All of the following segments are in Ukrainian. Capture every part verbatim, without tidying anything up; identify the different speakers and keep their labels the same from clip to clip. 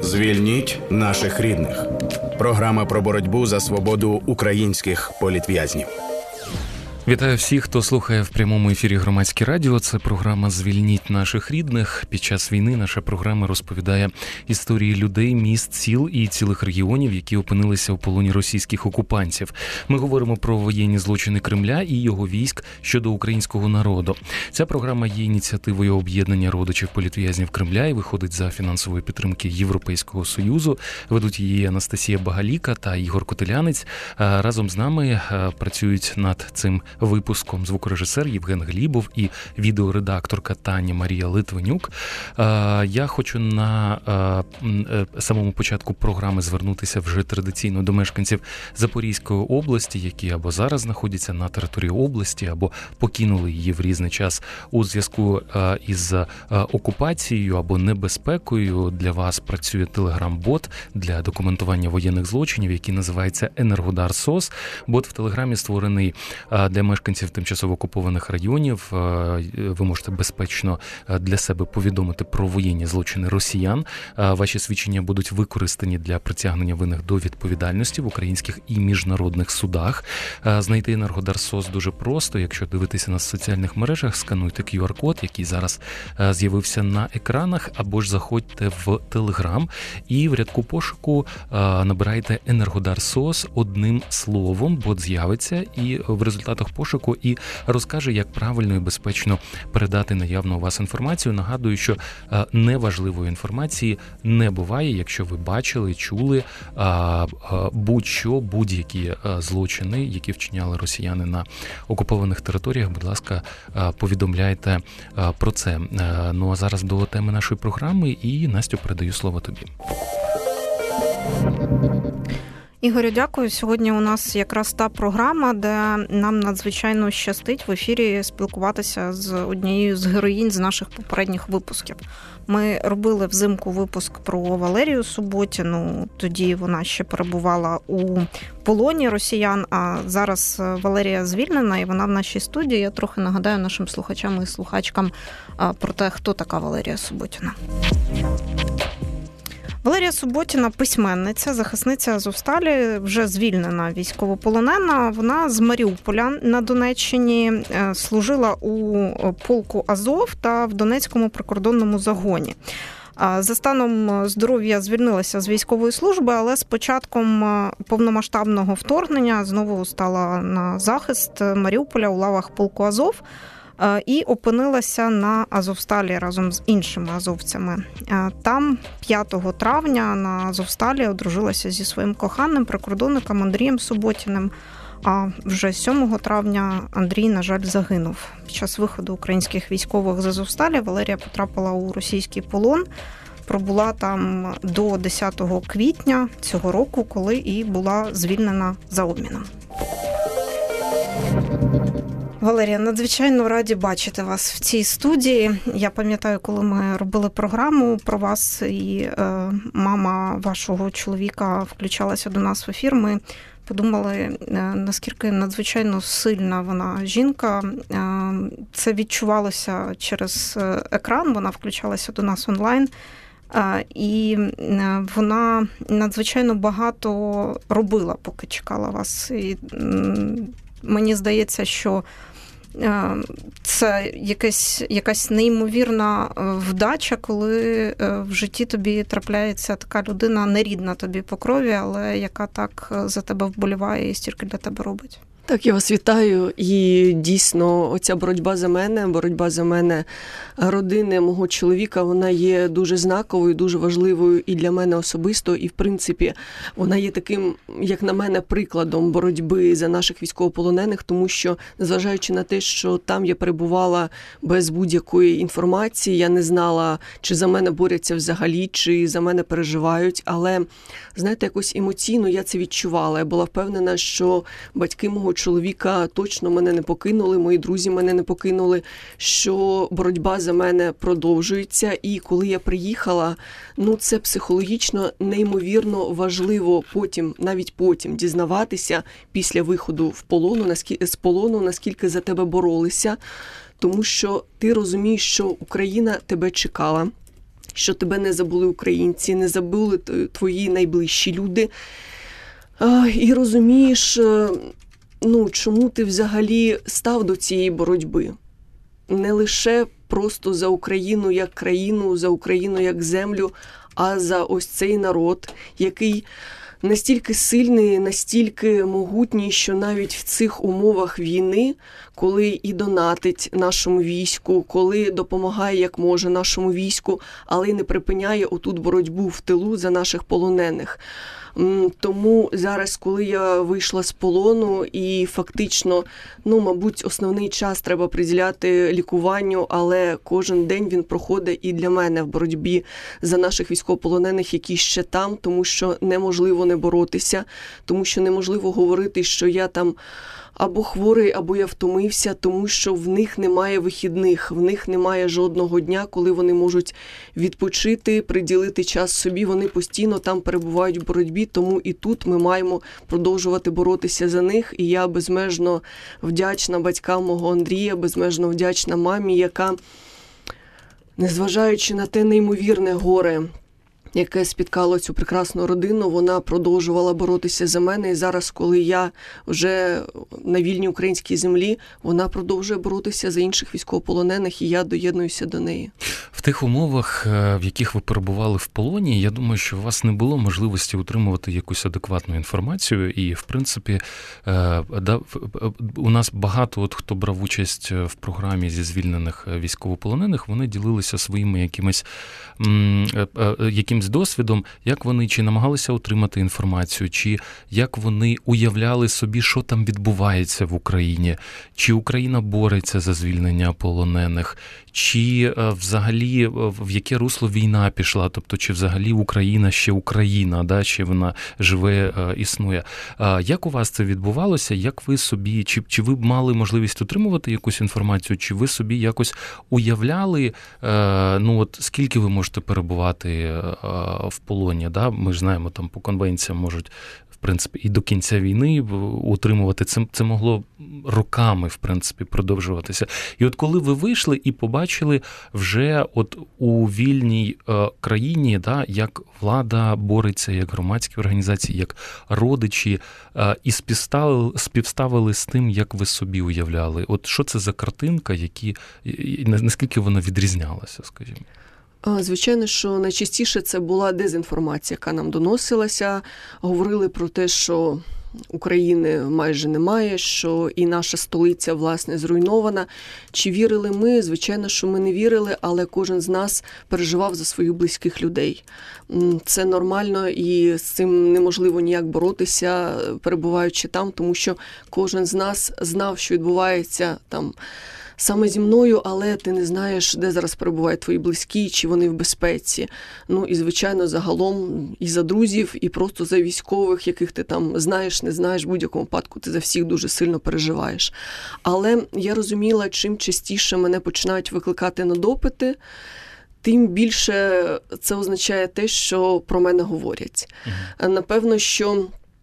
Speaker 1: Звільніть наших рідних. Програма про боротьбу за свободу українських політв'язнів.
Speaker 2: Вітаю всіх, хто слухає в прямому ефірі Громадське радіо. Це програма «Звільніть наших рідних». Під час війни наша програма розповідає історії людей, міст, сіл і цілих регіонів, які опинилися у полоні російських окупантів. Ми говоримо про воєнні злочини Кремля і його військ щодо українського народу. Ця програма є ініціативою об'єднання родичів політв'язнів Кремля і виходить за фінансової підтримки Європейського Союзу. Ведуть її Анастасія Багаліка та Ігор Котелянець. Разом з нами працюють над цим випуском звукорежисер Євген Глібов і відеоредакторка Таня Марія Литвинюк. Я хочу на самому початку програми звернутися вже традиційно до мешканців Запорізької області, які або зараз знаходяться на території області, або покинули її в різний час у зв'язку із окупацією або небезпекою. Для вас працює телеграм-бот для документування воєнних злочинів, який називається «Енергодар СОС». Бот в телеграмі створений для мешканців тимчасово окупованих районів. Ви можете безпечно для себе повідомити про воєнні злочини росіян. Ваші свідчення будуть використані для притягнення винних до відповідальності в українських і міжнародних судах. Знайти Енергодар СОС дуже просто. Якщо дивитися на соціальних мережах, скануйте ку ар-код, який зараз з'явився на екранах, або ж заходьте в Телеграм і в рядку пошуку набирайте Енергодар СОС одним словом, бот з'явиться і в результатах пошуку і розкаже, як правильно і безпечно передати наявну у вас інформацію. Нагадую, що неважливої інформації не буває, якщо ви бачили, чули будь-що, будь-які злочини, які вчиняли росіяни на окупованих територіях, будь ласка, повідомляйте про це. Ну а зараз до теми нашої програми, і Настю, передаю слово тобі.
Speaker 3: Ігорю, дякую. Сьогодні у нас якраз та програма, де нам надзвичайно щастить в ефірі спілкуватися з однією з героїнь з наших попередніх випусків. Ми робили взимку випуск про Валерію Суботіну, тоді вона ще перебувала у полоні росіян, а зараз Валерія звільнена і вона в нашій студії. Я трохи нагадаю нашим слухачам і слухачкам про те, хто така Валерія Суботіна. Валерія Суботіна – письменниця, захисниця Азовсталі, вже звільнена військовополонена. Вона з Маріуполя на Донеччині, служила у полку Азов та в Донецькому прикордонному загоні. За станом здоров'я звільнилася з військової служби, але з початком повномасштабного вторгнення знову стала на захист Маріуполя у лавах полку Азов і опинилася на Азовсталі разом з іншими азовцями. Там п'ятого травня на Азовсталі одружилася зі своїм коханим прикордонником Андрієм Суботіним, а вже сьомого травня Андрій, на жаль, загинув. Під час виходу українських військових з Азовсталі Валерія потрапила у російський полон, пробула там до десятого квітня цього року, коли і була звільнена за обміном. Валерія, надзвичайно раді бачити вас в цій студії. Я пам'ятаю, коли ми робили програму про вас, і е, мама вашого чоловіка включалася до нас в ефір, ми подумали, е, наскільки надзвичайно сильна вона жінка. Е, це відчувалося через екран, вона включалася до нас онлайн. Е, і вона надзвичайно багато робила, поки чекала вас. І, мені здається, що це якась, якась неймовірна вдача, коли в житті тобі трапляється така людина, нерідна тобі по крові, але яка так за тебе вболіває і стільки для тебе робить.
Speaker 4: Так, я вас вітаю. І дійсно, оця боротьба за мене, боротьба за мене родини мого чоловіка, вона є дуже знаковою, дуже важливою і для мене особисто, і в принципі вона є таким, як на мене, прикладом боротьби за наших військовополонених, тому що, незважаючи на те, що там я перебувала без будь-якої інформації, я не знала, чи за мене борються взагалі, чи за мене переживають, але, знаєте, якось емоційно я це відчувала. Я була впевнена, що батьки мого чоловіка точно мене не покинули, мої друзі мене не покинули, що боротьба за мене продовжується. І коли я приїхала, ну це психологічно неймовірно важливо потім, навіть потім дізнаватися після виходу в полону, наскільки, з полону, наскільки за тебе боролися, тому що ти розумієш, що Україна тебе чекала, що тебе не забули українці, не забули твої найближчі люди. І розумієш, ну, чому ти взагалі став до цієї боротьби. Не лише просто за Україну як країну, за Україну як землю, а за ось цей народ, який настільки сильний, настільки могутній, що навіть в цих умовах війни, коли і донатить нашому війську, коли допомагає як може нашому війську, але й не припиняє отут боротьбу в тилу за наших полонених. Тому зараз, коли я вийшла з полону і фактично, ну, мабуть, основний час треба приділяти лікуванню, але кожен день він проходить і для мене в боротьбі за наших військовополонених, які ще там, тому що неможливо не боротися, тому що неможливо говорити, що я там або хворий, або я втомився, тому що в них немає вихідних, в них немає жодного дня, коли вони можуть відпочити, приділити час собі, вони постійно там перебувають в боротьбі, тому і тут ми маємо продовжувати боротися за них, і я безмежно вдячна батькам мого Андрія, безмежно вдячна мамі, яка, незважаючи на те неймовірне горе, яке спіткало цю прекрасну родину, вона продовжувала боротися за мене. І зараз, коли я вже на вільній українській землі, вона продовжує боротися за інших військовополонених, і я доєднуюся до неї.
Speaker 2: В тих умовах, в яких ви перебували в полоні, я думаю, що у вас не було можливості утримувати якусь адекватну інформацію. І, в принципі, у нас багато, от, хто брав участь в програмі зі звільнених військовополонених, вони ділилися своїми якимись, якимсь досвідом, як вони чи намагалися отримати інформацію, чи як вони уявляли собі, що там відбувається в Україні, чи Україна бореться за звільнення полонених, чи взагалі в яке русло війна пішла, тобто чи взагалі Україна ще Україна, да, чи вона живе, існує. Як у вас це відбувалося? Як ви собі, чи, чи ви мали можливість отримувати якусь інформацію, чи ви собі якось уявляли, ну от скільки ви можете перебувати в полоні, да? Ми ж знаємо, там по конвенціям можуть, в принципі, і до кінця війни утримувати. Це, це могло роками, в принципі, продовжуватися. І от коли ви вийшли і побачили вже от у вільній е, країні, да, як влада бореться, як громадські організації, як родичі, е, і співставили, співставили з тим, як ви собі уявляли. От що це за картинка, які, наскільки вона відрізнялася, скажімо?
Speaker 4: Звичайно, що найчастіше це була дезінформація, яка нам доносилася. Говорили про те, що України майже немає, що і наша столиця, власне, зруйнована. Чи вірили ми? Звичайно, що ми не вірили, але кожен з нас переживав за своїх близьких людей. Це нормально і з цим неможливо ніяк боротися, перебуваючи там, тому що кожен з нас знав, що відбувається там саме зі мною, але ти не знаєш, де зараз перебувають твої близькі, чи вони в безпеці. Ну і, звичайно, загалом і за друзів, і просто за військових, яких ти там знаєш, не знаєш, в будь-якому випадку ти за всіх дуже сильно переживаєш. Але я розуміла, чим частіше мене починають викликати на допити, тим більше це означає те, що про мене говорять. Угу. Напевно, що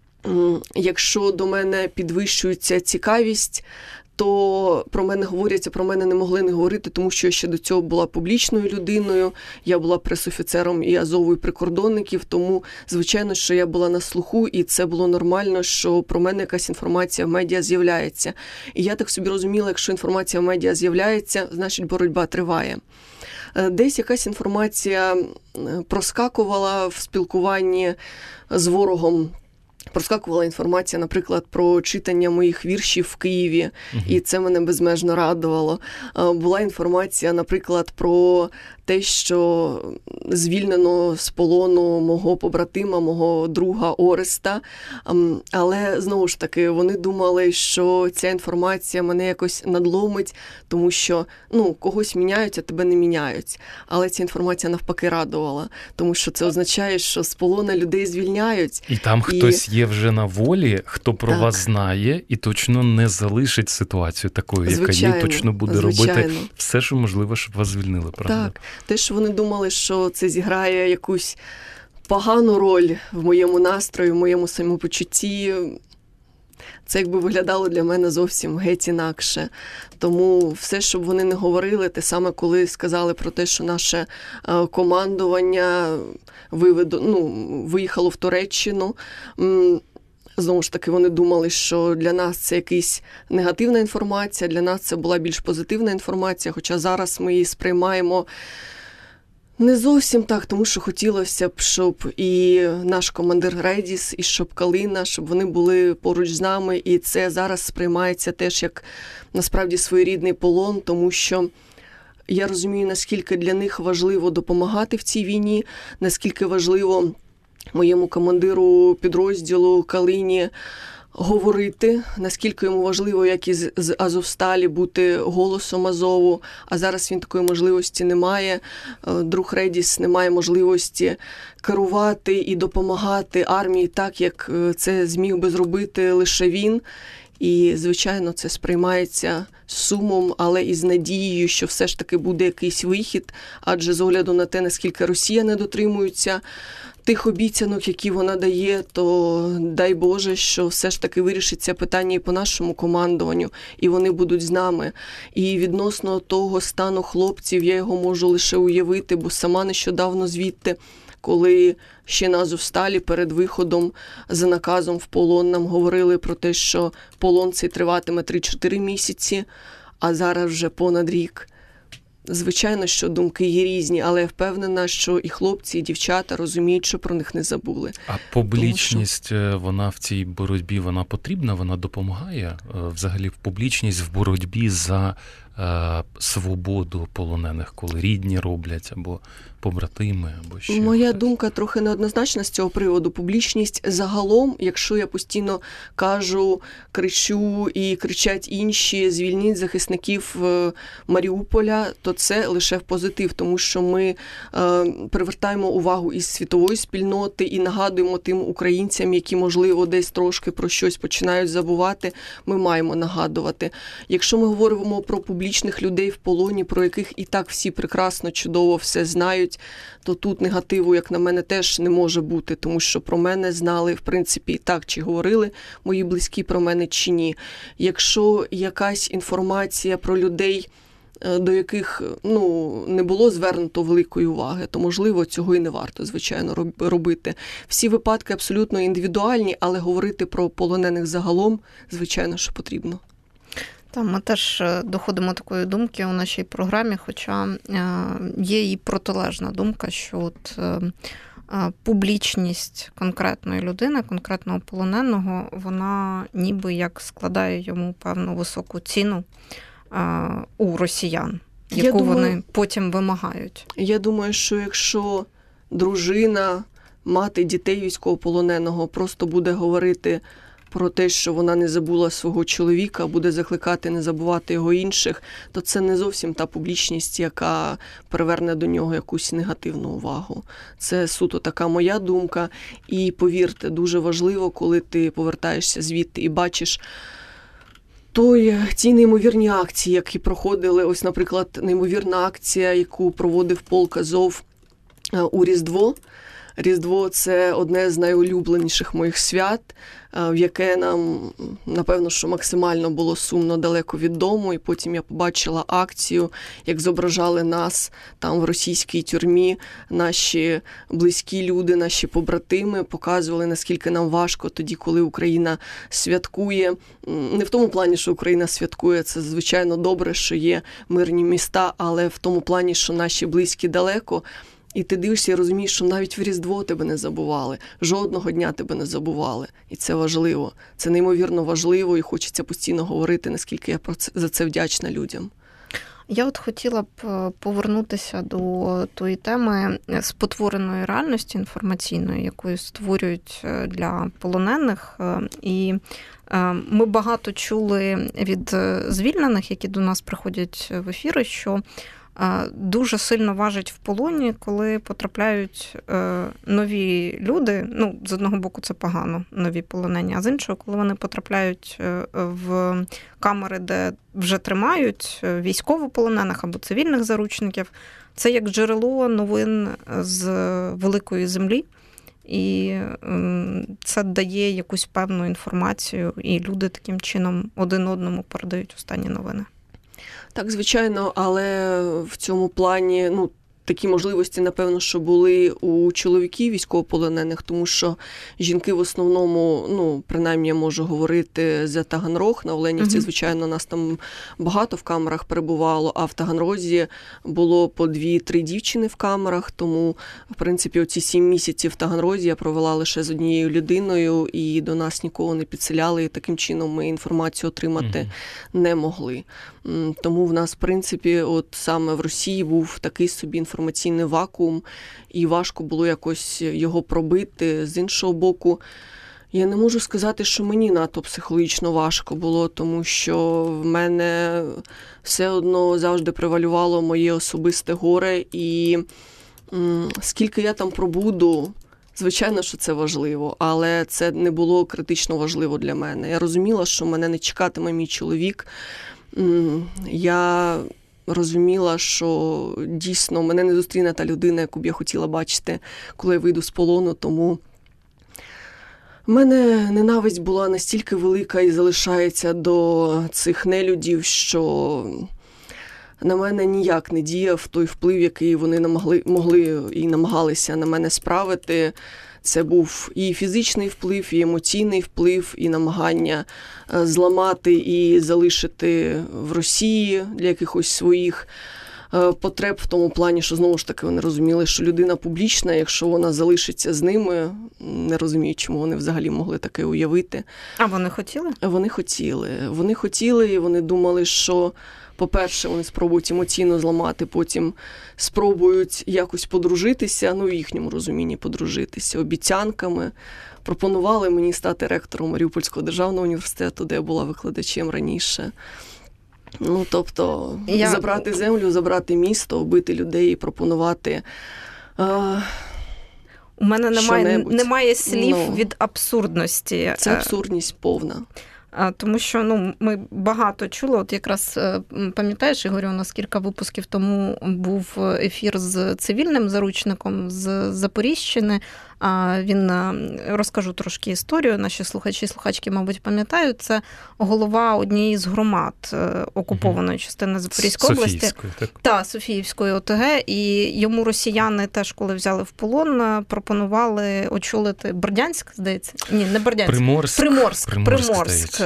Speaker 4: якщо до мене підвищується цікавість, то про мене говорять, а про мене не могли не говорити, тому що я ще до цього була публічною людиною, я була пресофіцером і Азову, і прикордонників, тому, звичайно, що я була на слуху, і це було нормально, що про мене якась інформація в медіа з'являється. І я так собі розуміла, якщо інформація в медіа з'являється, значить боротьба триває. Десь якась інформація проскакувала в спілкуванні з ворогом. Проскакувала інформація, наприклад, про читання моїх віршів в Києві, uh-huh. і це мене безмежно радувало. Була інформація, наприклад, про те, що звільнено з полону мого побратима, мого друга Ореста. Але, знову ж таки, вони думали, що ця інформація мене якось надломить, тому що, ну, когось міняють, а тебе не міняють. Але ця інформація навпаки радувала, тому що це означає, що з полона людей звільняють.
Speaker 2: І там і... хтось є вже на волі, хто про так. вас знає і точно не залишить ситуацію такою, яка
Speaker 4: звичайно,
Speaker 2: є, точно буде
Speaker 4: звичайно.
Speaker 2: робити все, що можливо, щоб вас звільнили, правда?
Speaker 4: Так. Те, що вони думали, що це зіграє якусь погану роль в моєму настрої, в моєму самопочутті, це якби виглядало для мене зовсім геть інакше. Тому все, щоб вони не говорили, те саме, коли сказали про те, що наше командування виведу, ну, виїхало в Туреччину, знову ж таки, вони думали, що для нас це якась негативна інформація, для нас це була більш позитивна інформація, хоча зараз ми її сприймаємо не зовсім так, тому що хотілося б, щоб і наш командир Редіс, і щоб Калина, щоб вони були поруч з нами, і це зараз сприймається теж як, насправді, своєрідний полон, тому що я розумію, наскільки для них важливо допомагати в цій війні, наскільки важливо моєму командиру підрозділу Калині говорити, наскільки йому важливо, як і з Азовсталі, бути голосом Азову, а зараз він такої можливості не має. Друг Редіс не має можливості керувати і допомагати армії так, як це зміг би зробити лише він. І, звичайно, це сприймається з сумом, але і з надією, що все ж таки буде якийсь вихід, адже з огляду на те, наскільки Росія не дотримується тих обіцянок, які вона дає, то дай Боже, що все ж таки вирішиться питання і по нашому командуванню, і вони будуть з нами. І відносно того стану хлопців, я його можу лише уявити, бо сама нещодавно звідти, коли ще на Азовсталі перед виходом за наказом в полон нам говорили про те, що полон цей триватиме три-чотири місяці, а зараз вже понад рік. Звичайно, що думки є різні, але я впевнена, що і хлопці, і дівчата розуміють, що про них не забули.
Speaker 2: А публічність, що... вона в цій боротьбі, вона потрібна, вона допомагає? Взагалі в публічність в боротьбі за е, свободу полонених, коли рідні роблять, або побратими, або ще
Speaker 4: Моя
Speaker 2: хтось.
Speaker 4: думка трохи неоднозначна з цього приводу. Публічність загалом, якщо я постійно кажу, кричу і кричать інші, звільніть захисників Маріуполя, то це лише в позитив, тому що ми е, привертаємо увагу із світової спільноти і нагадуємо тим українцям, які, можливо, десь трошки про щось починають забувати, ми маємо нагадувати. Якщо ми говоримо про публічних людей в полоні, про яких і так всі прекрасно, чудово все знають, то тут негативу, як на мене, теж не може бути, тому що про мене знали, в принципі, так, чи говорили мої близькі про мене, чи ні. Якщо якась інформація про людей, до яких, ну, не було звернуто великої уваги, то, можливо, цього і не варто, звичайно, робити. Всі випадки абсолютно індивідуальні, але говорити про полонених загалом, звичайно, що потрібно.
Speaker 3: Там ми теж доходимо такої думки у нашій програмі, хоча є і протилежна думка, що от публічність конкретної людини, конкретного полоненого, вона ніби як складає йому певну високу ціну у росіян, яку думаю, вони потім вимагають.
Speaker 4: Я думаю, що якщо дружина, мати дітей військовополоненого просто буде говорити про те, що вона не забула свого чоловіка, буде закликати не забувати його інших, то це не зовсім та публічність, яка приверне до нього якусь негативну увагу. Це суто така моя думка. І повірте, дуже важливо, коли ти повертаєшся звідти і бачиш той, ті неймовірні акції, які проходили. Ось, наприклад, неймовірна акція, яку проводив полк Азов у Різдво. Різдво – це одне з найулюбленіших моїх свят, в яке нам, напевно, що максимально було сумно далеко від дому. І потім я побачила акцію, як зображали нас там в російській тюрмі, наші близькі люди, наші побратими, показували, наскільки нам важко тоді, коли Україна святкує. Не в тому плані, що Україна святкує, це, звичайно, добре, що є мирні міста, але в тому плані, що наші близькі далеко. І ти дивишся і розумієш, що навіть в Різдво тебе не забували, жодного дня тебе не забували. І це важливо. Це неймовірно важливо, і хочеться постійно говорити, наскільки я про це, за це вдячна людям.
Speaker 3: Я от хотіла б повернутися до тої теми спотвореної реальності інформаційної, яку створюють для полонених. І ми багато чули від звільнених, які до нас приходять в ефіри, що дуже сильно важить в полоні, коли потрапляють нові люди. Ну, з одного боку, це погано, нові полонені, а з іншого, коли вони потрапляють в камери, де вже тримають військовополонених або цивільних заручників, це як джерело новин з великої землі. і це дає якусь певну інформацію, і люди таким чином один одному передають останні новини.
Speaker 4: Так, звичайно, але в цьому плані, ну, такі можливості, напевно, що були у чоловіків військовополонених, тому що жінки в основному, ну, принаймні я можу говорити за Таганрог, на Оленівці, mm-hmm. звичайно, нас там багато в камерах перебувало, а в Таганрозі було по дві-три дівчини в камерах, тому, в принципі, оці сім місяців в Таганрозі я провела лише з однією людиною, і до нас нікого не підселяли, і таким чином ми інформацію отримати mm-hmm. не могли. Тому в нас, в принципі, от саме в Росії був такий собі інформаційний вакуум, і важко було якось його пробити. З іншого боку, я не можу сказати, що мені надто психологічно важко було, тому що в мене все одно завжди превалювало моє особисте горе, і м, скільки я там пробуду, звичайно, що це важливо, але це не було критично важливо для мене. Я розуміла, що мене не чекатиме мій чоловік. Я розуміла, що дійсно мене не зустріне та людина, яку б я хотіла бачити, коли я вийду з полону, тому в мене ненависть була настільки велика і залишається до цих нелюдів, що на мене ніяк не діяв той вплив, який вони намогли, могли і намагалися на мене справити. Це був і фізичний вплив, і емоційний вплив, і намагання зламати і залишити в Росії для якихось своїх потреб в тому плані, що, знову ж таки, вони розуміли, що людина публічна, якщо вона залишиться з ними, не розумію, чому вони взагалі могли таке уявити.
Speaker 3: А вони хотіли?
Speaker 4: Вони хотіли. Вони хотіли, і вони думали, що, по-перше, вони спробують емоційно зламати, потім спробують якось подружитися, ну, в їхньому розумінні подружитися, обіцянками. Пропонували мені стати ректором Маріупольського державного університету, де я була викладачем раніше. Ну, тобто, я... забрати землю, забрати місто, вбити людей і пропонувати а...
Speaker 3: У мене немає, немає слів ну, від абсурдності.
Speaker 4: Це абсурдність повна.
Speaker 3: Тому що ну, ми багато чули, от якраз пам'ятаєш, Ігорю, у нас кілька випусків тому був ефір з цивільним заручником з Запоріжщини. Він, розкажу трошки історію, наші слухачі і слухачки, мабуть, пам'ятають, це голова однієї з громад окупованої частини Запорізької області.
Speaker 2: Так?
Speaker 3: Та, Софіївської ОТГ, і йому росіяни теж, коли взяли в полон, пропонували очолити Бердянськ, здається? Ні, не Бердянськ.
Speaker 2: Приморськ.
Speaker 3: Приморськ,
Speaker 2: Приморськ,
Speaker 3: Приморськ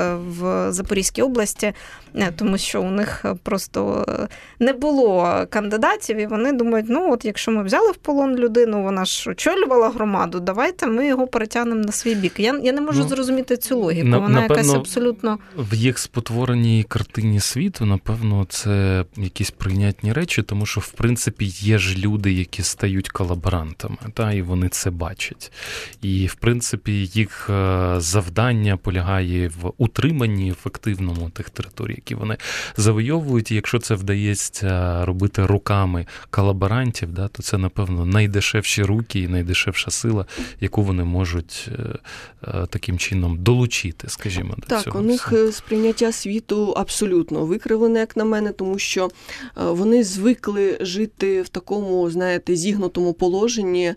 Speaker 3: в Запорізькій області, тому що у них просто не було кандидатів, і вони думають, ну от якщо ми взяли в полон людину, вона ж очолювала громаду, давайте ми його перетягнемо на свій бік. Я, я не можу ну, зрозуміти цю логіку, на, вона напевно, якась абсолютно...
Speaker 2: В їх спотвореній картині світу, напевно, це якісь прийнятні речі, тому що, в принципі, є ж люди, які стають колаборантами, та, і вони це бачать. І, в принципі, їх завдання полягає в утриманні ефективному тих територій, які вони завойовують, і якщо це вдається робити руками колаборантів, да, то це, напевно, найдешевші руки і найдешевша сила, яку вони можуть таким чином долучити, скажімо, до
Speaker 4: так,
Speaker 2: цього.
Speaker 4: Так, у них
Speaker 2: всього.
Speaker 4: Сприйняття світу абсолютно викривлене, як на мене, тому що вони звикли жити в такому, знаєте, зігнутому положенні.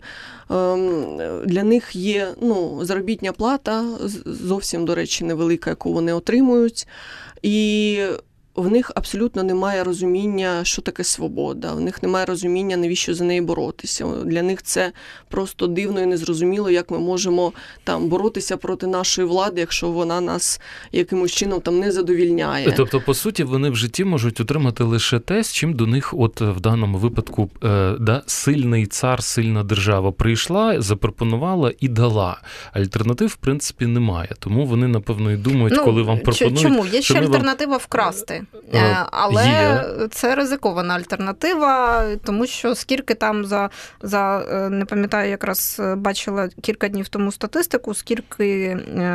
Speaker 4: Для них є, ну, заробітня плата, зовсім, до речі, невелика, яку вони отримують, і в них абсолютно немає розуміння, що таке свобода. В них немає розуміння, навіщо за неї боротися. Для них це просто дивно і незрозуміло, як ми можемо там боротися проти нашої влади, якщо вона нас якимось чином там не задовільняє.
Speaker 2: Тобто, по суті, вони в житті можуть отримати лише те, з чим до них от в даному випадку е, да, сильний цар, сильна держава прийшла, запропонувала і дала. Альтернатив, в принципі, немає. Тому вони, напевно, і думають, ну, коли вам пропонують...
Speaker 3: Чому? Є ще альтернатива
Speaker 2: вам...
Speaker 3: вкрасти. Але є. Це ризикована альтернатива, тому що скільки там за, за, не пам'ятаю, якраз бачила кілька днів тому статистику, скільки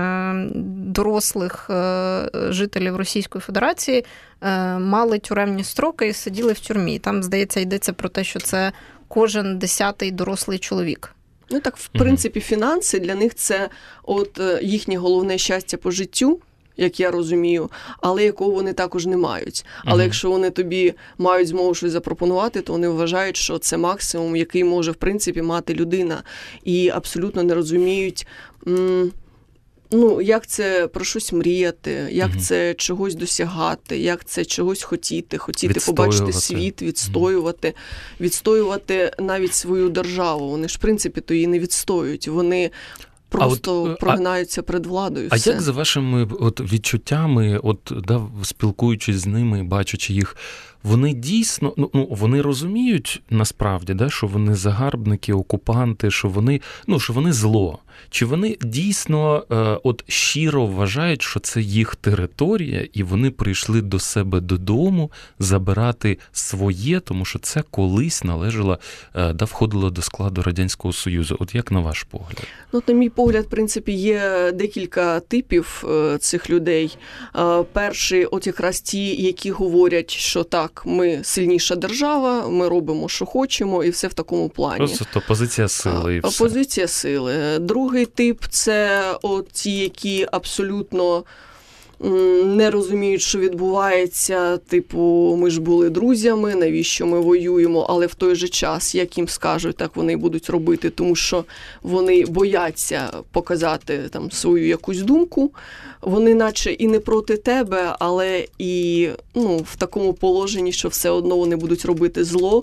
Speaker 3: дорослих жителів Російської Федерації мали тюремні строки і сиділи в тюрмі. Там, здається, йдеться про те, що це кожен десятий дорослий чоловік.
Speaker 4: Ну так, в принципі, фінанси для них це от їхнє головне щастя по життю. як я розумію, але якого вони також не мають. Але mm-hmm. якщо вони тобі мають змогу щось запропонувати, то вони вважають, що це максимум, який може, в принципі, мати людина. І абсолютно не розуміють, м- ну, як це про щось мріяти, як mm-hmm. це чогось досягати, як це чогось хотіти, хотіти побачити світ, відстоювати, mm-hmm. відстоювати навіть свою державу. Вони ж, в принципі, то її не відстоюють. Вони просто от, прогинаються а, перед владою.
Speaker 2: А
Speaker 4: все.
Speaker 2: як за вашими от, відчуттями, от, да, спілкуючись з ними, бачачи їх, вони дійсно, ну, ну вони розуміють насправді, да, що вони загарбники, окупанти, що вони, ну, що вони зло. Чи вони дійсно е, от щиро вважають, що це їх територія, і вони прийшли до себе додому забирати своє, тому що це колись належало, е, да, входило до складу Радянського Союзу. От як на ваш погляд?
Speaker 4: Ну, на мій погляд, в принципі, є декілька типів е, цих людей. Е, перший, от якраз ті, які говорять, що так, ми сильніша держава, ми робимо, що хочемо, і все в такому плані.
Speaker 2: Просто позиція сили і все.
Speaker 4: Позиція сили. Другий тип – це от ті, які абсолютно не розуміють, що відбувається, типу, ми ж були друзями, навіщо ми воюємо, але в той же час, як їм скажуть, так вони будуть робити, тому що вони бояться показати там свою якусь думку, вони наче і не проти тебе, але і, ну, в такому положенні, що все одно вони будуть робити зло,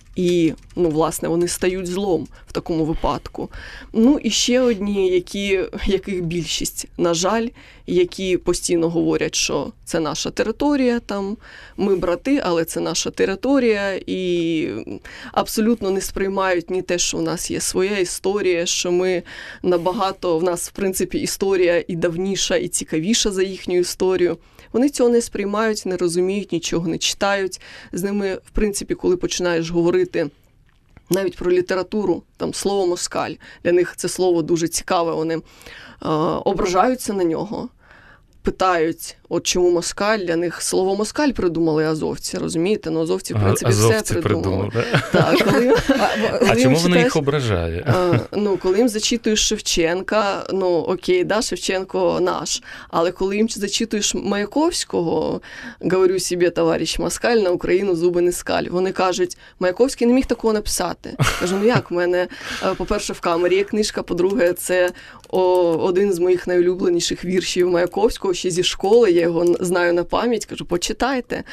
Speaker 4: і, ну, власне, вони стають злом в такому випадку. Ну, і ще одні, які, яких більшість, на жаль, які постійно говорять, що це наша територія, там, ми брати, але це наша територія, і абсолютно не сприймають ні те, що у нас є своя історія, що ми набагато, в нас, в принципі, історія і давніша, і цікавіша за їхню історію. Вони цього не сприймають, не розуміють, нічого не читають. З ними, в принципі, коли починаєш говорити навіть про літературу, там слово «москаль», для них це слово дуже цікаве, вони е, ображаються на нього, питають, от чому москаль, для них слово москаль придумали азовці, розумієте? Ну, азовці, в принципі,
Speaker 2: азовці
Speaker 4: все придумали.
Speaker 2: придумали,
Speaker 4: так, коли,
Speaker 2: а
Speaker 4: коли
Speaker 2: чому
Speaker 4: читаєш,
Speaker 2: вони їх ображає?
Speaker 4: А, ну, коли їм зачитуєш Шевченка, ну, окей, да, Шевченко наш, але коли їм зачитуєш Маяковського, говорю собі, товариш москаль, на Україну зуби не скаль. Вони кажуть, Маяковський не міг такого написати. Кажу, ну як, в мене, по-перше, в камері є книжка, по-друге, це о, один з моїх найулюбленіших віршів Маяковського, ще зі школи, я його знаю на пам'ять, кажу, почитайте.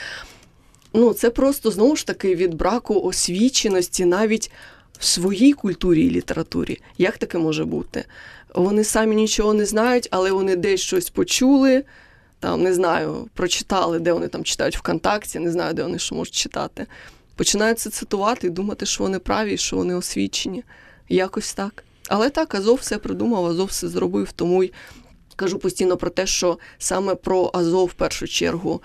Speaker 4: Ну, це просто, знову ж таки, від браку освіченості навіть в своїй культурі і літературі. Як таке може бути? Вони самі нічого не знають, але вони десь щось почули, там, не знаю, прочитали, де вони там читають ВКонтакті, не знаю, де вони що можуть читати. Починають це цитувати і думати, що вони праві, що вони освічені. Якось так. Але так, Азов все придумав, Азов все зробив, тому й кажу постійно про те, що саме про Азов в першу чергу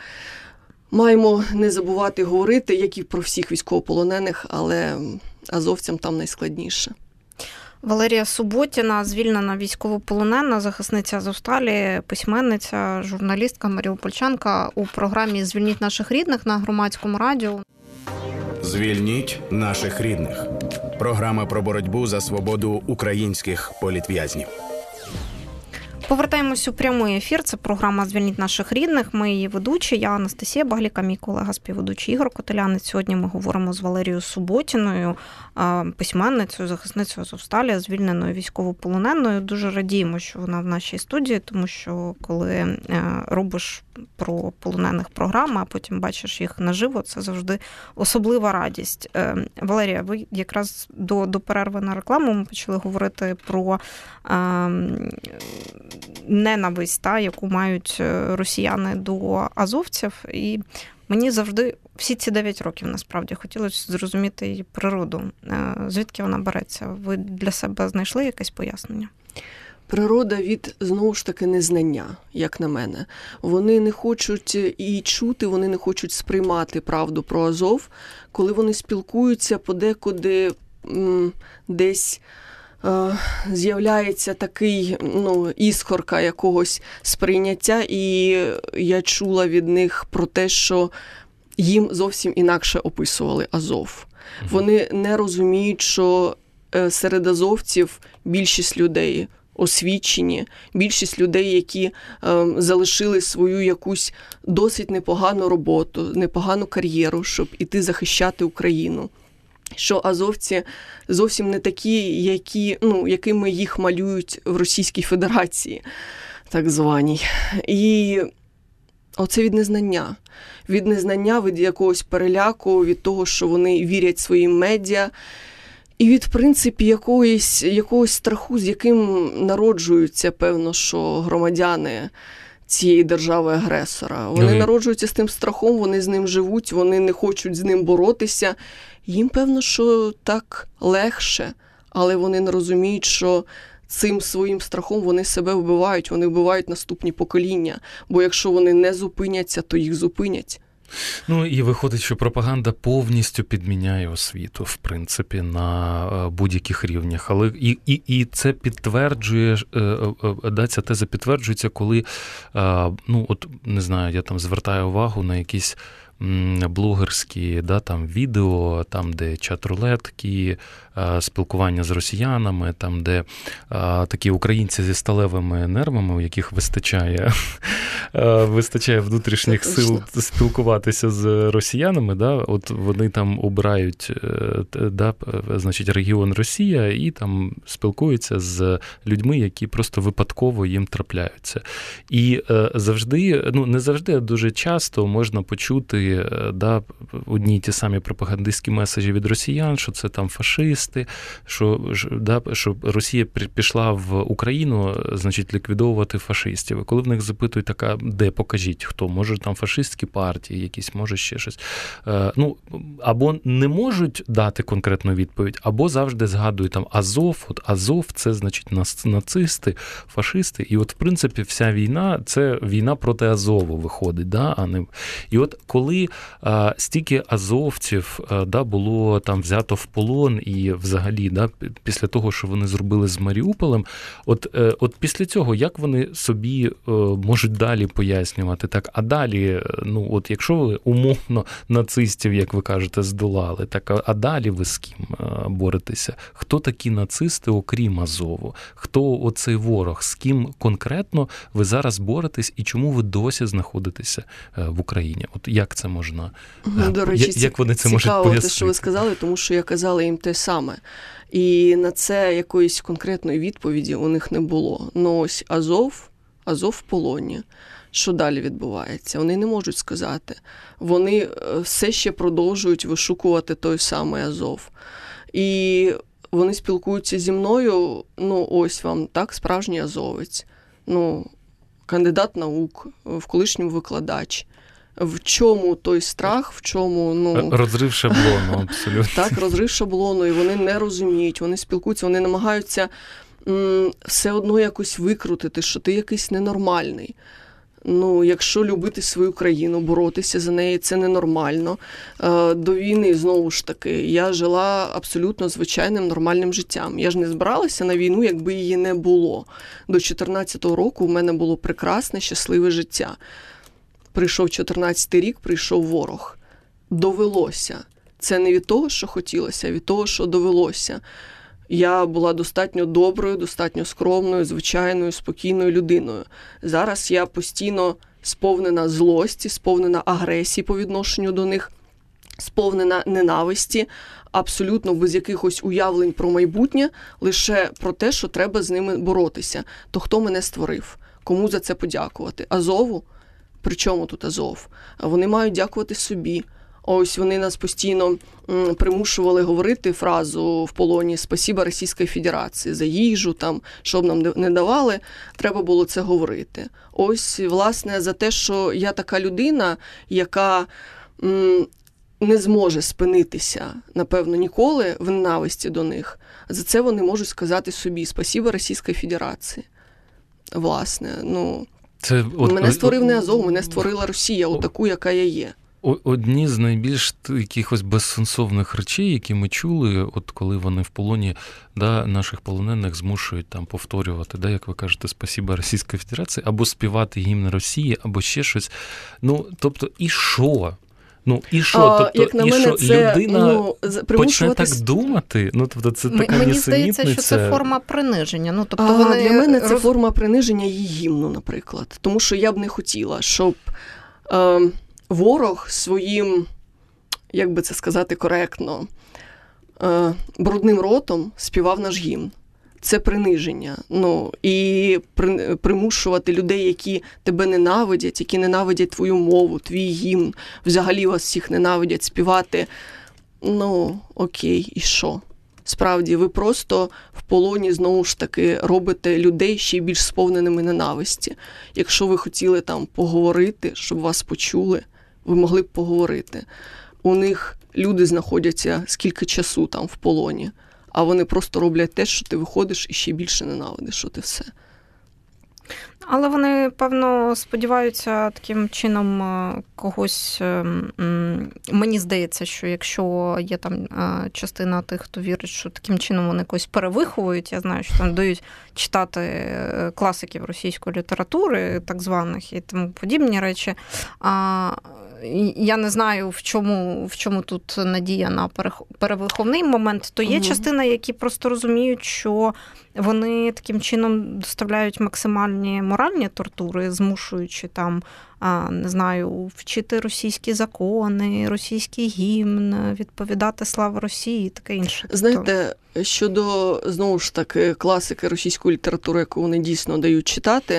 Speaker 4: маємо не забувати говорити, як і про всіх військовополонених, але азовцям там найскладніше.
Speaker 3: Валерія Суботіна, звільнена військовополонена, захисниця Азовсталі, письменниця, журналістка, маріупольчанка у програмі «Звільніть наших рідних» на Громадському радіо.
Speaker 1: «Звільніть наших рідних» – програма про боротьбу за свободу українських політв'язнів.
Speaker 3: Повертаємось у прямий ефір. Це програма «Звільніть наших рідних». Ми її ведучі. Я Анастасія Багліка, мій колега співведучий Ігор Котелянець. Сьогодні ми говоримо з Валерією Суботіною, письменницею, захисницею Азовсталі, звільненою військовополоненою. Дуже радіємо, що вона в нашій студії, тому що коли робиш про полонених програми, а потім бачиш їх наживо, це завжди особлива радість. Валерія, ви якраз до, до перерви на рекламу ми почали говорити про ненависть, та, яку мають росіяни до азовців. І мені завжди, всі ці дев'ять років, насправді, хотілося зрозуміти її природу. Звідки вона береться? Ви для себе знайшли якесь пояснення?
Speaker 4: Природа від, знову ж таки, незнання, як на мене. Вони не хочуть і чути, вони не хочуть сприймати правду про Азов. Коли вони спілкуються, подекуди м, десь з'являється такий, ну, іскорка якогось сприйняття, і я чула від них про те, що їм зовсім інакше описували Азов. Вони не розуміють, що серед азовців більшість людей освічені, більшість людей, які е, залишили свою якусь досить непогану роботу, непогану кар'єру, щоб іти захищати Україну. Що азовці зовсім не такі, які, ну, якими їх малюють в Російській Федерації, так званій. І оце від незнання. Від незнання, від якогось переляку, від того, що вони вірять своїм медіа, і від, в принципі, якогось, якогось страху, з яким народжуються, певно, що громадяни цієї держави-агресора. Вони mm-hmm. народжуються з тим страхом, вони з ним живуть, вони не хочуть з ним боротися. Їм, певно, що так легше, але вони не розуміють, що цим своїм страхом вони себе вбивають, вони вбивають наступні покоління. Бо якщо вони не зупиняться, то їх зупинять.
Speaker 2: Ну і виходить, що пропаганда повністю підміняє освіту, в принципі, на будь-яких рівнях. Але і, і, і це підтверджує, да, ця теза підтверджується, коли, ну от, не знаю, я там звертаю увагу на якісь блогерські, да, там відео, там, де чат-рулетки, спілкування з росіянами, там, де а, такі українці зі сталевими нервами, у яких вистачає, вистачає внутрішніх сил спілкуватися з росіянами, да, от вони там обирають, да, значить, регіон Росія і там спілкуються з людьми, які просто випадково їм трапляються. І завжди, ну не завжди, а дуже часто можна почути, да, одні й ті самі пропагандистські меседжі від росіян, що це там фашисти, що, да, що Росія пішла в Україну, значить, ліквідовувати фашистів. І коли в них запитують, така, де, покажіть, хто, може там фашистські партії якісь, може ще щось. Ну, або не можуть дати конкретну відповідь, або завжди згадують там Азов, от Азов це, значить, нацисти, фашисти. І от, в принципі, вся війна, це війна проти Азову виходить, да, а не... І от коли а, стільки азовців, а, да, було там взято в полон і взагалі, да, після того, що вони зробили з Маріуполем, от, е, от після цього, як вони собі е, можуть далі пояснювати, так, а далі, ну, от якщо ви умовно нацистів, як ви кажете, здолали, так, а, а далі ви з ким е, боретеся? Хто такі нацисти, окрім Азову? Хто оцей ворог? З ким конкретно ви зараз боретесь і чому ви досі знаходитеся е, в Україні? От як це можна,
Speaker 4: до речі,
Speaker 2: як вони це можуть
Speaker 4: пояснити?
Speaker 2: пояснити?
Speaker 4: Те, що ви сказали, тому що я казала їм те саме. І на це якоїсь конкретної відповіді у них не було. Ну ось Азов, Азов в полоні. Що далі відбувається? Вони не можуть сказати. Вони все ще продовжують вишукувати той самий Азов. І вони спілкуються зі мною, ну ось вам, так, справжній азовець. Ну, кандидат наук, в колишньому викладач. В чому той страх, в чому, ну...
Speaker 2: Розрив шаблону, абсолютно.
Speaker 4: Так, розрив шаблону, і вони не розуміють, вони спілкуються, вони намагаються м, все одно якось викрутити, що ти якийсь ненормальний. Ну, якщо любити свою країну, боротися за неї, це ненормально. Е, до війни, знову ж таки, я жила абсолютно звичайним нормальним життям. Я ж не збиралася на війну, якби її не було. До чотирнадцятого року в мене було прекрасне, щасливе життя. Прийшов чотирнадцятий рік, прийшов ворог. Довелося. Це не від того, що хотілося, а від того, що довелося. Я була достатньо доброю, достатньо скромною, звичайною, спокійною людиною. Зараз я постійно сповнена злості, сповнена агресії по відношенню до них, сповнена ненависті, абсолютно без якихось уявлень про майбутнє, лише про те, що треба з ними боротися. То хто мене створив? Кому за це подякувати? Азову? При чому тут Азов? Вони мають дякувати собі. Ось вони нас постійно примушували говорити фразу в полоні «Спасіба Російській Федерації» за їжу, там, що б нам не давали, треба було це говорити. Ось, власне, за те, що я така людина, яка м, не зможе спинитися, напевно, ніколи в ненависті до них, за це вони можуть сказати собі «Спасіба Російській Федерації». Власне, ну...
Speaker 2: Це, от,
Speaker 4: мене створив не Азов, мене створила Росія, отаку, яка я є.
Speaker 2: Одні з найбільш якихось безсенсовних речей, які ми чули, от коли вони в полоні, да, наших полонених змушують там повторювати, да, як ви кажете, «Спасіба Російській Федерації», або співати гімн Росії, або ще щось. Ну, тобто, і що? Ну, і що?
Speaker 4: А,
Speaker 2: тобто,
Speaker 4: як на
Speaker 2: і
Speaker 4: мене,
Speaker 2: що,
Speaker 4: це,
Speaker 2: людина
Speaker 4: ну,
Speaker 2: почне так думати? Ну, тобто, це така
Speaker 3: Мені
Speaker 2: нісенітниця.
Speaker 3: здається, що це форма приниження. Ну, тобто,
Speaker 4: а,
Speaker 3: вони
Speaker 4: для мене це
Speaker 3: роз...
Speaker 4: форма приниження її гімну, наприклад. Тому що я б не хотіла, щоб е, ворог своїм, як би це сказати коректно, е, брудним ротом співав наш гімн. Це приниження. Ну, і при, примушувати людей, які тебе ненавидять, які ненавидять твою мову, твій гімн, взагалі вас всіх ненавидять, співати. Ну, окей, і що? Справді, ви просто в полоні, знову ж таки, робите людей ще більш сповненими ненависті. Якщо ви хотіли там поговорити, щоб вас почули, ви могли б поговорити. У них люди знаходяться скільки часу там в полоні, а вони просто роблять те, що ти виходиш і ще більше ненавидиш, от і все.
Speaker 3: Але вони, певно, сподіваються таким чином когось, мені здається, що якщо є там частина тих, хто вірить, що таким чином вони когось перевиховують, я знаю, що там дають читати класиків російської літератури, так званих, і тому подібні речі. А я не знаю, в чому, в чому тут надія на перевиховний момент, то є угу. частина, які просто розуміють, що вони таким чином доставляють максимальні моральні тортури, змушуючи там, не знаю, вчити російські закони, російський гімн, відповідати слава Росії і таке інше.
Speaker 4: Знаєте, щодо, знову ж таки, класики російської літератури, яку вони дійсно дають читати,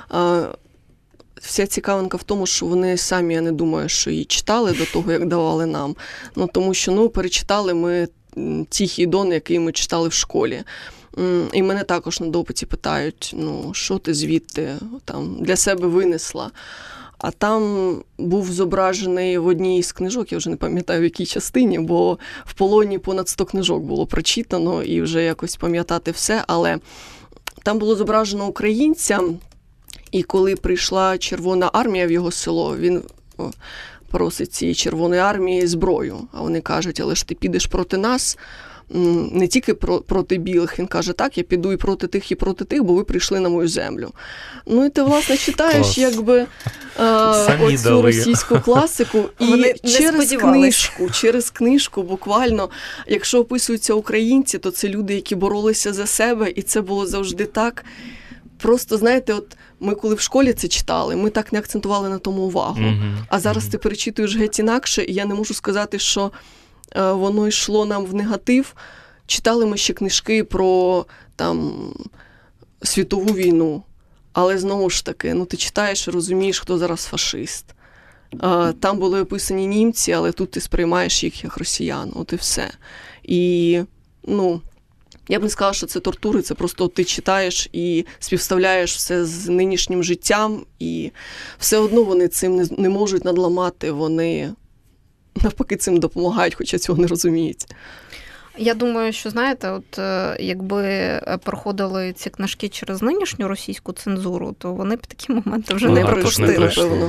Speaker 4: вся цікавинка в тому, що вони самі, я не думаю, що її читали до того, як давали нам. Ну, тому що, ну, перечитали ми Тихий Дон, який ми читали в школі. І мене також на допиті питають, ну, що ти звідти там для себе винесла. А там був зображений в одній з книжок, я вже не пам'ятаю, в якій частині, бо в полоні понад сто книжок було прочитано, і вже якось пам'ятати все, але там було зображено українця, і коли прийшла Червона армія в його село, він о, просить цієї Червоної армії зброю. А вони кажуть, але ж ти підеш проти нас, не тільки про, проти білих. Він каже, так, я піду і проти тих, і проти тих, бо ви прийшли на мою землю. Ну і ти, власне, читаєш, Клас. якби е, оцю російську класику. І через книжку, через книжку буквально, якщо описуються українці, то це люди, які боролися за себе, і це було завжди так. Просто, знаєте, от ми коли в школі це читали, ми так не акцентували на тому увагу. Mm-hmm. А зараз mm-hmm. ти перечитуєш геть інакше, і я не можу сказати, що е, воно йшло нам в негатив. Читали ми ще книжки про там світову війну, але знову ж таки, ну ти читаєш і розумієш, хто зараз фашист. Е, там були описані німці, але тут ти сприймаєш їх як росіян, от і все. І, ну... Я б не сказала, що це тортури, це просто ти читаєш і співставляєш все з нинішнім життям, і все одно вони цим не, не можуть надламати, вони навпаки цим допомагають, хоча цього не розуміють.
Speaker 3: Я думаю, що, знаєте, от якби проходили ці книжки через нинішню російську цензуру, то вони б такі моменти вже ну, не пропустили.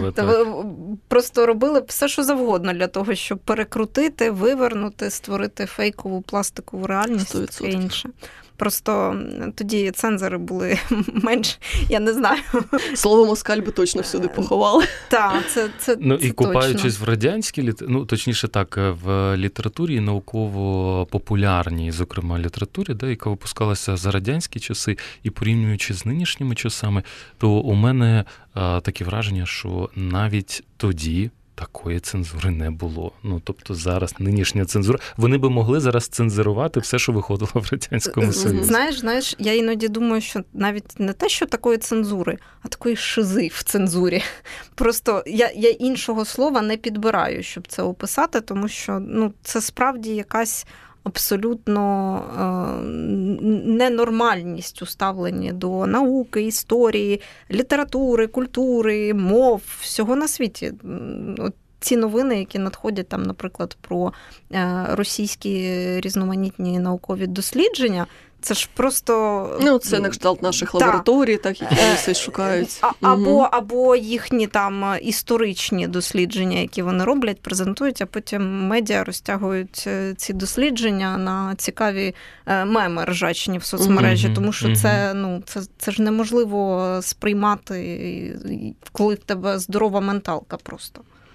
Speaker 3: Просто робили б все, що завгодно для того, щоб перекрутити, вивернути, створити фейкову пластикову реальність і таке інше. Просто тоді цензори були менш, я не знаю.
Speaker 4: Слово москаль би точно всюди поховали.
Speaker 3: Так, це, це,
Speaker 2: ну,
Speaker 3: це
Speaker 2: і купаючись в радянській, ну, точніше так, в літературі науково-популярній, зокрема, літературі, да, яка випускалася за радянські часи, і порівнюючи з нинішніми часами, то у мене а, таке враження, що навіть тоді такої цензури не було. Ну, тобто зараз нинішня цензура, вони би могли зараз цензурувати все, що виходило в Радянському Союзі.
Speaker 3: Знаєш, знаєш, я іноді думаю, що навіть не те, що такої цензури, а такої шизи в цензурі. Просто я, я іншого слова не підбираю, щоб це описати, тому що, ну, це справді якась абсолютно е, ненормальність у ставленні до науки, історії, літератури, культури, мов, всього на світі. От ці новини, які надходять там, наприклад, про е, російські різноманітні наукові дослідження, це ж просто...
Speaker 4: Ну, це на кшталт наших та. лабораторій, так, які вони все шукають.
Speaker 3: А, або, угу. або їхні там історичні дослідження, які вони роблять, презентують, а потім медіа розтягують ці дослідження на цікаві меми ржачні в соцмережі, угу. тому що угу. це, ну, це, це ж неможливо сприймати, коли в тебе здорова менталка просто.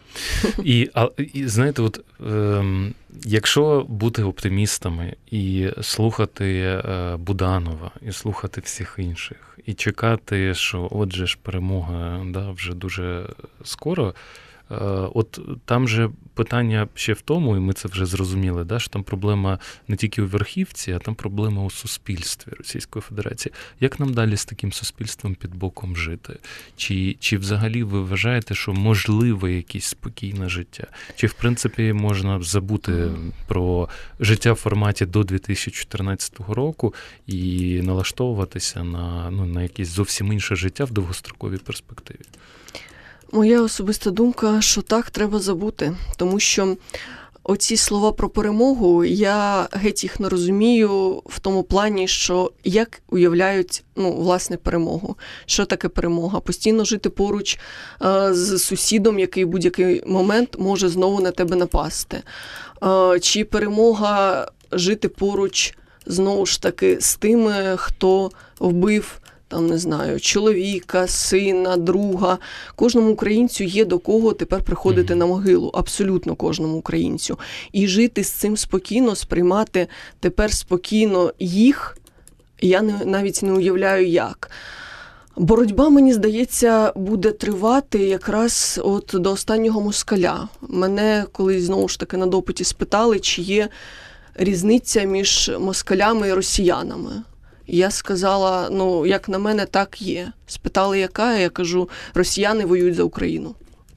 Speaker 2: І, а, і знаєте, от, е, якщо бути оптимістами і слухати е, Буданова, і слухати всіх інших, і чекати, що отже ж перемога, да, вже дуже скоро, е, от там же питання ще в тому, і ми це вже зрозуміли, да, що там проблема не тільки у верхівці, а там проблема у суспільстві Російської Федерації. Як нам далі з таким суспільством під боком жити? Чи, чи взагалі ви вважаєте, що можливе якесь спокійне життя? Чи, в принципі, можна забути про життя в форматі до дві тисячі чотирнадцятого року і налаштовуватися на, ну, на якесь зовсім інше життя в довгостроковій перспективі?
Speaker 4: Моя особиста думка, що так, треба забути, тому що оці слова про перемогу, я геть їх не розумію в тому плані, що як уявляють, ну, власне, перемогу. Що таке перемога? Постійно жити поруч е, з сусідом, який в будь-який момент може знову на тебе напасти. Е, чи перемога жити поруч, знову ж таки, з тими, хто вбив, там, не знаю, чоловіка, сина, друга. Кожному українцю є до кого тепер приходити mm-hmm. на могилу. Абсолютно кожному українцю. І жити з цим спокійно, сприймати тепер спокійно їх, я не, навіть не уявляю як. Боротьба, мені здається, буде тривати якраз от до останнього москаля. Мене колись, знову ж таки, на допиті спитали, чи є різниця між москалями і росіянами. Я сказала, ну, як на мене, так є. Спитали, яка, я кажу, росіяни воюють за Україну.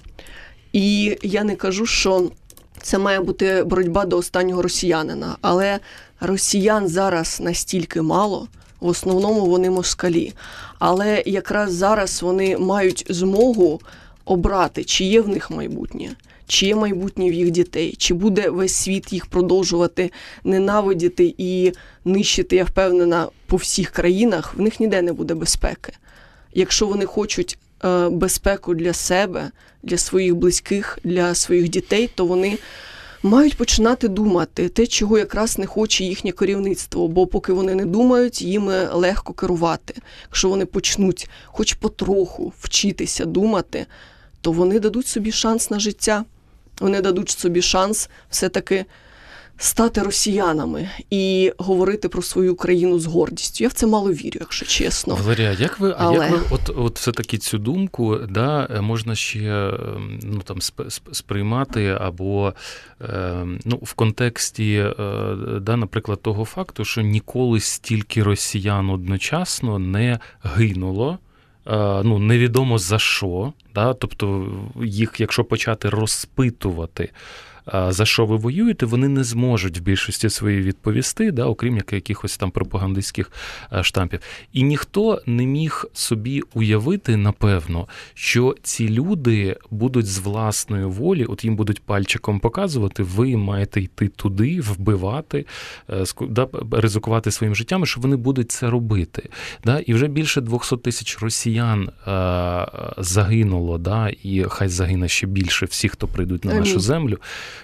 Speaker 4: І я не кажу, що це має бути боротьба до останнього росіянина, але росіян зараз настільки мало, в основному вони москалі. Але якраз зараз вони мають змогу обрати, чи є в них майбутнє, чи є майбутнє в їх дітей, чи буде весь світ їх продовжувати ненавидіти і нищити, я впевнена, по всіх країнах, в них ніде не буде безпеки. Якщо вони хочуть е, безпеку для себе, для своїх близьких, для своїх дітей, то вони мають починати думати те, чого якраз не хоче їхнє керівництво, бо поки вони не думають, їм легко керувати. Якщо вони почнуть хоч потроху вчитися думати, то вони дадуть собі шанс на життя. Вони дадуть собі шанс все-таки стати росіянами і говорити про свою країну з гордістю. Я в це мало вірю, якщо чесно.
Speaker 2: Валерія, як ви,
Speaker 4: Але...
Speaker 2: як ви от, от все-таки цю думку, да, можна ще, ну, там, сприймати або, ну, в контексті, да, наприклад, того факту, що ніколи стільки росіян одночасно не гинуло, ну, невідомо за що, да? Тобто їх, якщо почати розпитувати, за що ви воюєте, вони не зможуть в більшості своїй відповісти, да, окрім якихось там пропагандистських штампів. І ніхто не міг собі уявити, напевно, що ці люди будуть з власної волі, от їм будуть пальчиком показувати, ви маєте йти туди, вбивати, да, ризикувати своїм життям, що вони будуть це робити. Да? І вже більше двісті тисяч росіян а, загинуло, да? І хай загине ще більше всіх, хто прийдуть на нашу землю.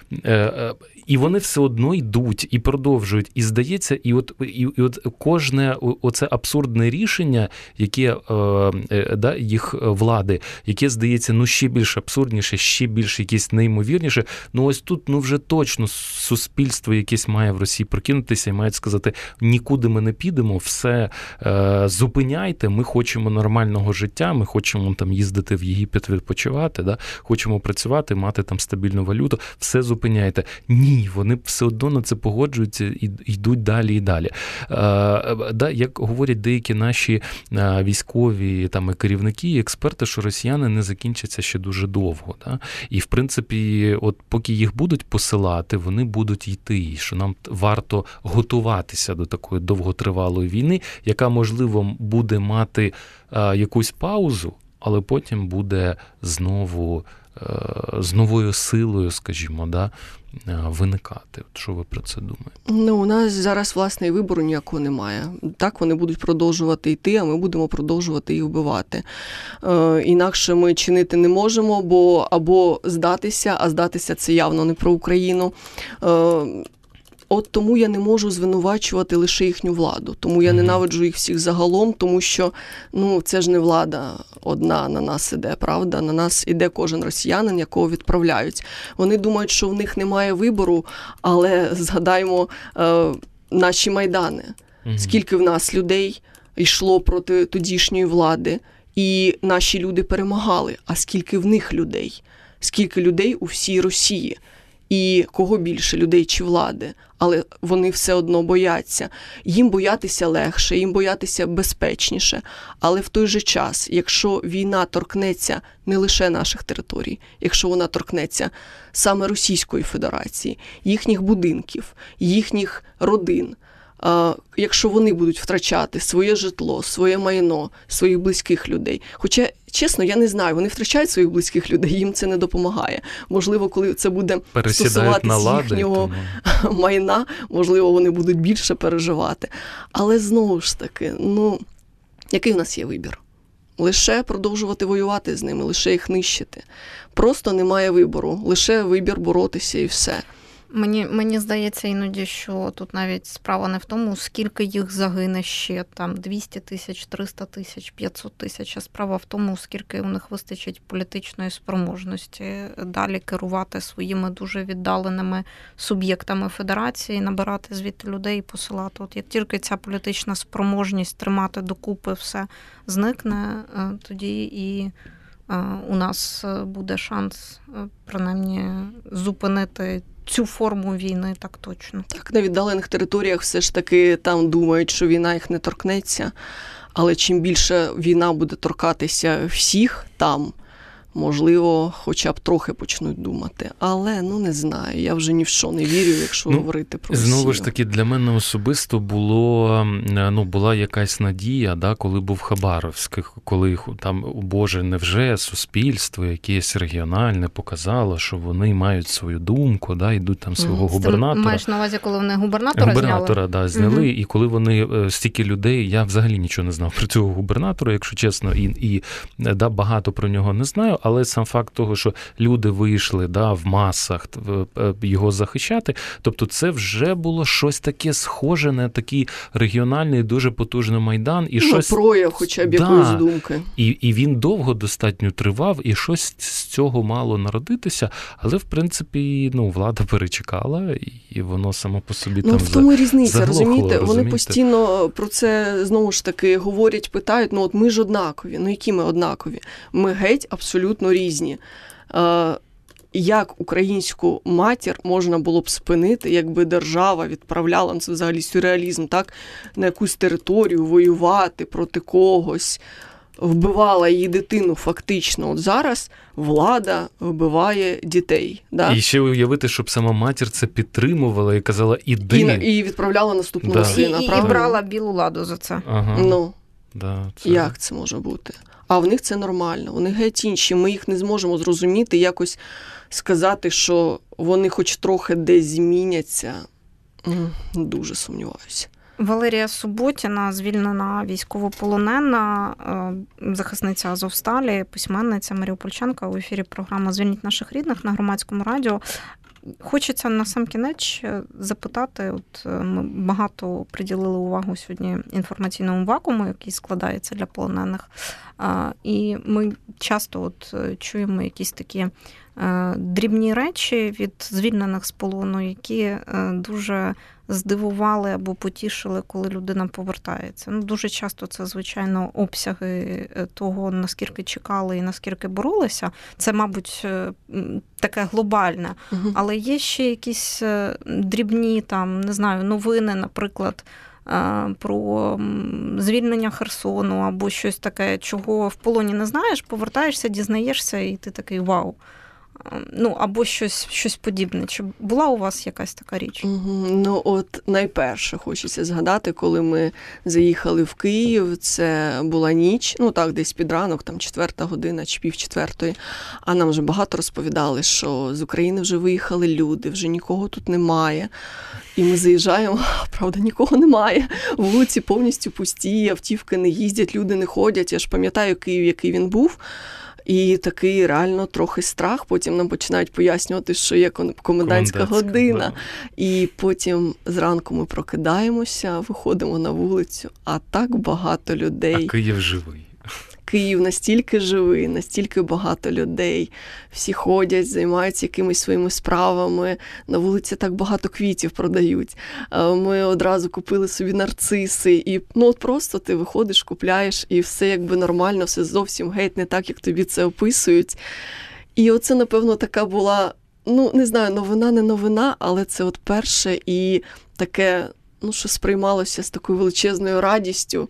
Speaker 2: І вони все одно йдуть і продовжують. І здається, і от, і, і от кожне оце абсурдне рішення, яке да, їх влади, яке здається, ну ще більш абсурдніше, ще більш якесь неймовірніше, ну ось тут ну вже точно суспільство якесь має в Росії прокинутися і мають сказати, нікуди ми не підемо, все зупиняйте, ми хочемо нормального життя, ми хочемо там їздити в Єгипет відпочивати, да, хочемо працювати, мати там стабільну валюту, все зупиняйте. Ні, вони все одно на це погоджуються і йдуть далі і далі. А, да, як говорять деякі наші а, військові там, і керівники, і експерти, що росіяни не закінчаться ще дуже довго. Да? І, в принципі, от поки їх будуть посилати, вони будуть йти. І що нам варто готуватися до такої довготривалої війни, яка, можливо, буде мати а, якусь паузу, але потім буде знову з новою силою, скажімо, да, виникати. От що ви про це думаєте?
Speaker 4: Ну, у нас зараз, власне, і вибору ніякого немає. Так, вони будуть продовжувати йти, а ми будемо продовжувати їх вбивати. Е, інакше ми чинити не можемо, бо або здатися, а здатися це явно не про Україну. Е, от тому я не можу звинувачувати лише їхню владу. Тому я ненавиджу їх всіх загалом, тому що, ну, це ж не влада одна на нас іде, правда? На нас іде кожен росіянин, якого відправляють. Вони думають, що в них немає вибору, але згадаємо е, наші Майдани. Mm-hmm. Скільки в нас людей йшло проти тодішньої влади, і наші люди перемагали. А скільки в них людей? Скільки людей у всій Росії? І кого більше, людей чи влади? Але вони все одно бояться. Їм боятися легше, їм боятися безпечніше. Але в той же час, якщо війна торкнеться не лише наших територій, якщо вона торкнеться саме Російської Федерації, їхніх будинків, їхніх родин, якщо вони будуть втрачати своє житло, своє майно, своїх близьких людей. Хоча, чесно, я не знаю, вони втрачають своїх близьких людей, їм це не допомагає. Можливо, коли це буде стосуватися їхнього тому... майна, можливо, вони будуть більше переживати. Але знову ж таки, ну, який в нас є вибір? Лише продовжувати воювати з ними, лише їх нищити. Просто немає вибору, лише вибір боротися і все.
Speaker 3: Мені, мені здається іноді, що тут навіть справа не в тому, скільки їх загине ще, там двісті тисяч, триста тисяч, п'ятсот тисяч, а справа в тому, скільки у них вистачить політичної спроможності далі керувати своїми дуже віддаленими суб'єктами федерації, набирати звідти людей і посилати. От як тільки ця політична спроможність тримати докупи все зникне, тоді і у нас буде шанс, принаймні, зупинити цю форму війни, так точно.
Speaker 4: Так, на віддалених територіях все ж таки там думають, що війна їх не торкнеться, але чим більше війна буде торкатися всіх там, можливо, хоча б трохи почнуть думати. Але, ну, не знаю, я вже ні в що не вірю, якщо ну, говорити про Росію.
Speaker 2: Знову ж таки, для мене особисто було, ну, була якась надія, да, коли був Хабаровськ, коли там, Боже, невже суспільство якесь регіональне показало, що вони мають свою думку, да, йдуть там свого mm. губернатора.
Speaker 3: Ти маєш на увазі, коли вони губернатора,
Speaker 2: губернатора
Speaker 3: зняли?
Speaker 2: Да, зняли, mm-hmm. і коли вони, стільки людей, я взагалі нічого не знав про цього губернатора, якщо чесно, і, і да, багато про нього не знаю, але сам факт того, що люди вийшли, да, в масах його захищати, тобто це вже було щось таке схоже на такий регіональний, дуже потужний Майдан. І
Speaker 4: ну,
Speaker 2: щось...
Speaker 4: прояв хоча б якоїсь да. думки.
Speaker 2: І, і він довго достатньо тривав, і щось з цього мало народитися, але, в принципі, ну, влада перечекала, і воно само по собі ну, там
Speaker 4: в тому різниця,
Speaker 2: заглохло,
Speaker 4: розумієте?
Speaker 2: розумієте?
Speaker 4: Вони постійно про це, знову ж таки, говорять, питають, ну, от ми ж однакові. Ну, які ми однакові? Ми геть абсолютно різні. Як українську матір можна було б спинити, якби держава відправляла, це взагалі сюрреалізм, так, на якусь територію воювати проти когось, вбивала її дитину фактично. От зараз влада вбиває дітей. Да?
Speaker 2: І ще уявити, щоб сама матір це підтримувала і казала, іди.
Speaker 4: І, і відправляла наступного
Speaker 2: да.
Speaker 4: сина,
Speaker 3: і,
Speaker 4: правильно?
Speaker 3: І брала білу ладу за це.
Speaker 2: Ага.
Speaker 4: Ну,
Speaker 2: да, це...
Speaker 4: як це може бути? А в них це нормально, вони геть інші, ми їх не зможемо зрозуміти, якось сказати, що вони хоч трохи десь зміняться. Дуже сумніваюся.
Speaker 3: Валерія Суботіна, звільнена військовополонена, захисниця Азовсталі, письменниця, маріупольчанка у ефірі програми «Звільніть наших рідних» на Громадському радіо. Хочеться на сам кінець запитати, от ми багато приділили увагу сьогодні інформаційному вакууму, який складається для полонених, і ми часто от чуємо якісь такі дрібні речі від звільнених з полону, які дуже здивували або потішили, коли людина повертається. Ну, дуже часто це, звичайно, обсяги того, наскільки чекали і наскільки боролися. Це, мабуть, таке глобальне. Угу. Але є ще якісь дрібні, там, не знаю, новини, наприклад, про звільнення Херсону або щось таке, чого в полоні не знаєш, повертаєшся, дізнаєшся, і ти такий вау. Ну, або щось, щось подібне. Чи була у вас якась така річ?
Speaker 4: Угу. Ну, от найперше хочеться згадати, коли ми заїхали в Київ, це була ніч, ну так, десь під ранок, там четверта година чи пів четвертої, а нам вже багато розповідали, що з України вже виїхали люди, вже нікого тут немає. І ми заїжджаємо, правда, нікого немає. Вулиці повністю пусті, автівки не їздять, люди не ходять. Я ж пам'ятаю Київ, який він був. І такий реально трохи страх. Потім нам починають пояснювати, що є комендантська година. Да. І потім зранку ми прокидаємося, виходимо на вулицю, а так багато людей.
Speaker 2: А Київ живий.
Speaker 4: Київ настільки живий, настільки багато людей. Всі ходять, займаються якимись своїми справами. На вулиці так багато квітів продають. Ми одразу купили собі нарциси. І ну от просто ти виходиш, купляєш, і все якби нормально, все зовсім геть не так, як тобі це описують. І оце, напевно, така була, ну, не знаю, новина, не новина, але це от перше і таке, ну, що сприймалося з такою величезною радістю.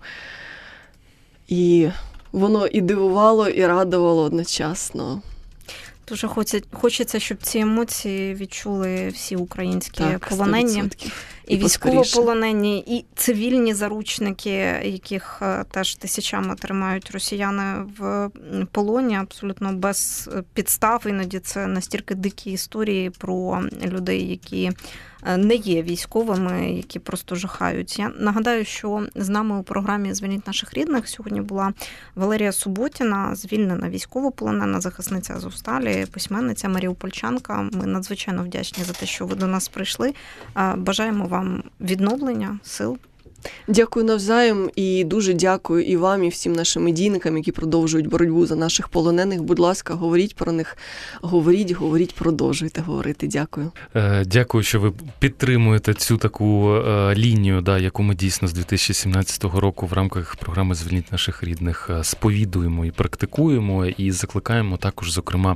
Speaker 4: І воно і дивувало, і радувало одночасно.
Speaker 3: Дуже хочеться, щоб ці емоції відчули всі українські
Speaker 4: так,
Speaker 3: полонені. І, і військовополонені, і цивільні заручники, яких теж тисячами тримають росіяни в полоні, абсолютно без підстав. Іноді це настільки дикі історії про людей, які не є військовими, які просто жахають. Я нагадаю, що з нами у програмі «Звільніть наших рідних» сьогодні була Валерія Суботіна, звільнена військовополонена, захисниця Азовсталі, письменниця, маріупольчанка. Ми надзвичайно вдячні за те, що ви до нас прийшли. Бажаємо вам відновлення сил.
Speaker 4: Дякую навзаєм і дуже дякую і вам, і всім нашим медійникам, які продовжують боротьбу за наших полонених. Будь ласка, говоріть про них, говоріть, говоріть, продовжуйте говорити. Дякую.
Speaker 2: Дякую, що ви підтримуєте цю таку лінію, да, яку ми дійсно з дві тисячі сімнадцятого року в рамках програми «Звільніть наших рідних» сповідуємо і практикуємо, і закликаємо також, зокрема,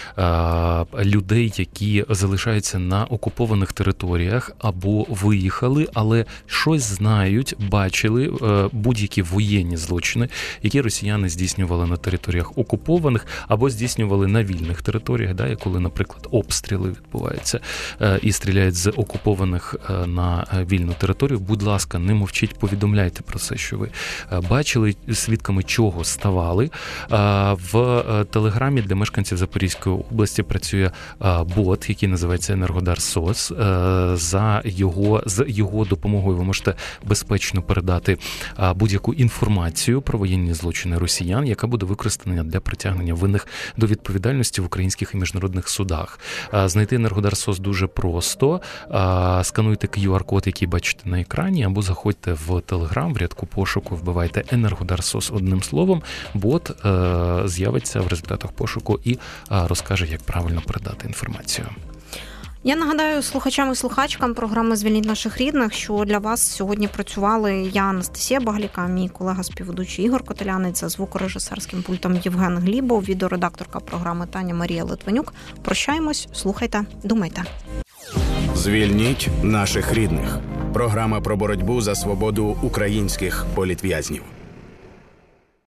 Speaker 2: людей, які залишаються на окупованих територіях або виїхали, але щось знають, бачили будь-які воєнні злочини, які росіяни здійснювали на територіях окупованих або здійснювали на вільних територіях, да, коли, наприклад, обстріли відбуваються і стріляють з окупованих на вільну територію. Будь ласка, не мовчіть, повідомляйте про це, що ви бачили, свідками чого ставали. В Телеграмі для мешканців Запорізької області працює бот, який називається Енергодар СОС. За його, з його допомогою ви можете безпечно передати будь-яку інформацію про воєнні злочини росіян, яка буде використана для притягнення винних до відповідальності в українських і міжнародних судах. Знайти Енергодар СОС дуже просто. Скануйте кью ар-код, який бачите на екрані, або заходьте в Телеграм, в рядку пошуку вбивайте Енергодар СОС одним словом. Бот з'явиться в результатах пошуку і розкаже, як правильно передати інформацію.
Speaker 3: Я нагадаю слухачам і слухачкам програми «Звільніть наших рідних», що для вас сьогодні працювали я, Анастасія Багаліка, мій колега-співведучий Ігор Котелянець, за звукорежисерським пультом Євген Глібов, відеоредакторка програми Таня Марія Литвинюк. Прощаємось, слухайте, думайте.
Speaker 1: «Звільніть наших рідних» – програма про боротьбу за свободу українських політв'язнів.